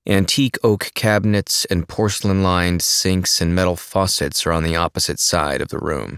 Antique oak cabinets and porcelain-lined sinks and metal faucets are on the opposite side of the room.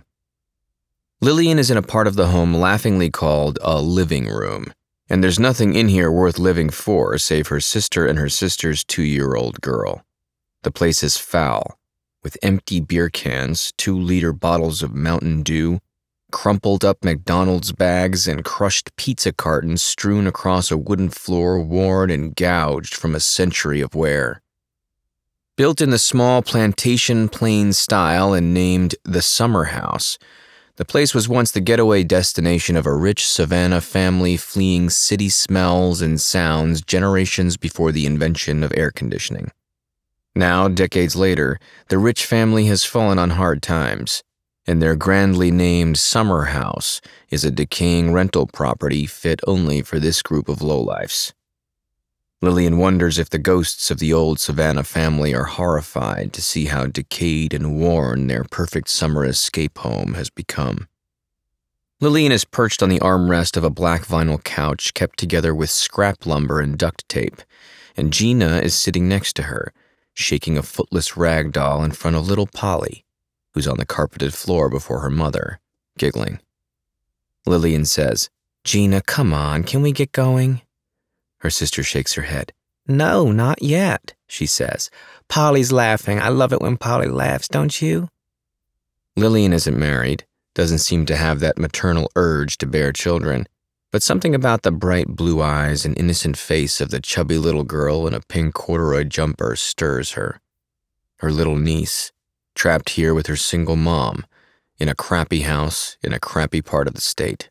Lillian is in a part of the home laughingly called a living room, and there's nothing in here worth living for save her sister and her sister's 2-year-old girl. The place is foul, with empty beer cans, 2-liter bottles of Mountain Dew, crumpled up McDonald's bags, and crushed pizza cartons strewn across a wooden floor worn and gouged from a century of wear. Built in the small plantation plain style and named the Summer House, the place was once the getaway destination of a rich Savannah family fleeing city smells and sounds generations before the invention of air conditioning. Now, decades later, the rich family has fallen on hard times, and their grandly named Summer House is a decaying rental property fit only for this group of lowlifes. Lillian wonders if the ghosts of the old Savannah family are horrified to see how decayed and worn their perfect summer escape home has become. Lillian is perched on the armrest of a black vinyl couch kept together with scrap lumber and duct tape, and Gina is sitting next to her, shaking a footless rag doll in front of little Polly, who's on the carpeted floor before her mother, giggling. Lillian says, "Gina, come on, can we get going?" Her sister shakes her head. "No, not yet," she says. "Polly's laughing. I love it when Polly laughs, don't you?" Lillian isn't married, doesn't seem to have that maternal urge to bear children, but something about the bright blue eyes and innocent face of the chubby little girl in a pink corduroy jumper stirs her. Her little niece, trapped here with her single mom, in a crappy house in a crappy part of the state.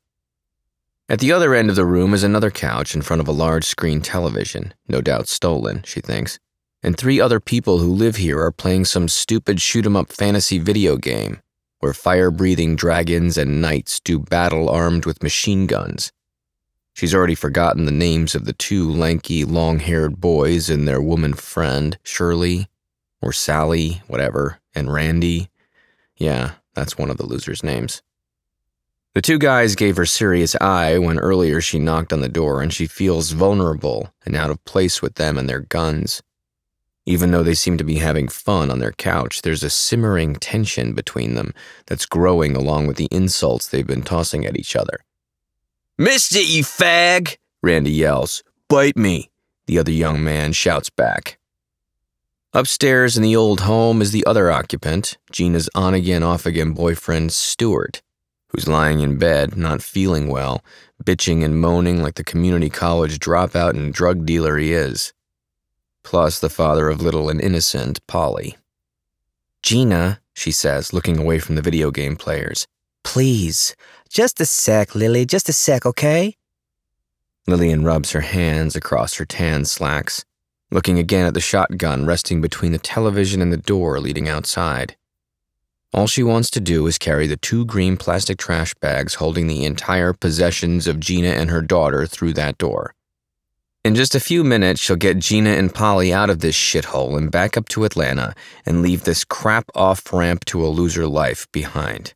At the other end of the room is another couch in front of a large-screen television, no doubt stolen, she thinks, and 3 other people who live here are playing some stupid shoot-'em-up fantasy video game where fire-breathing dragons and knights do battle armed with machine guns. She's already forgotten the names of the 2 lanky, long-haired boys and their woman friend, Shirley, or Sally, whatever, and Randy. Yeah, that's one of the losers' names. The 2 guys gave her serious eye when earlier she knocked on the door, and she feels vulnerable and out of place with them and their guns. Even though they seem to be having fun on their couch, there's a simmering tension between them that's growing along with the insults they've been tossing at each other. "Missed it, you fag!" Randy yells. "Bite me," the other young man shouts back. Upstairs in the old home is the other occupant, Gina's on-again, off-again boyfriend, Stuart, who's lying in bed, not feeling well, bitching and moaning like the community college dropout and drug dealer he is. Plus the father of little and innocent Polly. "Gina," she says, looking away from the video game players. "Please, just a sec, Lily, just a sec, okay?" Lillian rubs her hands across her tan slacks, looking again at the shotgun resting between the television and the door leading outside. All she wants to do is carry the 2 green plastic trash bags holding the entire possessions of Gina and her daughter through that door. In just a few minutes, she'll get Gina and Polly out of this shithole and back up to Atlanta and leave this crap off-ramp to a loser life behind.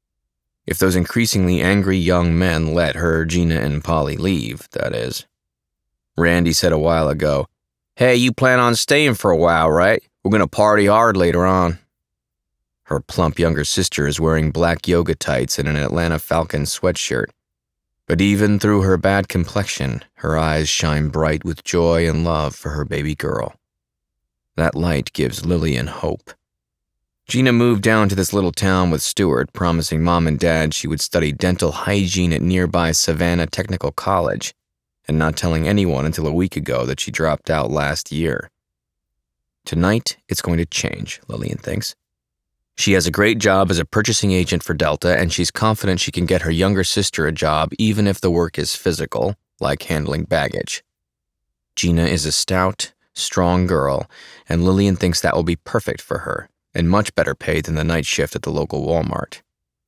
If those increasingly angry young men let her, Gina, and Polly leave, that is. Randy said a while ago, "Hey, you plan on staying for a while, right? We're gonna party hard later on." Her plump younger sister is wearing black yoga tights and an Atlanta Falcons sweatshirt. But even through her bad complexion, her eyes shine bright with joy and love for her baby girl. That light gives Lillian hope. Gina moved down to this little town with Stuart, promising Mom and Dad she would study dental hygiene at nearby Savannah Technical College, and not telling anyone until a week ago that she dropped out last year. Tonight, it's going to change, Lillian thinks. She has a great job as a purchasing agent for Delta, and she's confident she can get her younger sister a job even if the work is physical, like handling baggage. Gina is a stout, strong girl, and Lillian thinks that will be perfect for her, and much better paid than the night shift at the local Walmart.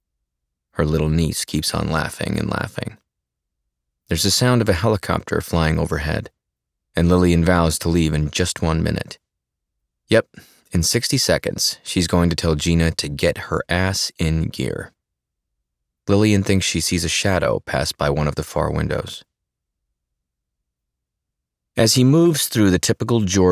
Her little niece keeps on laughing and laughing. There's the sound of a helicopter flying overhead, and Lillian vows to leave in just 1 minute. Yep, in 60 seconds, she's going to tell Gina to get her ass in gear. Lillian thinks she sees a shadow pass by one of the far windows. As he moves through the typical George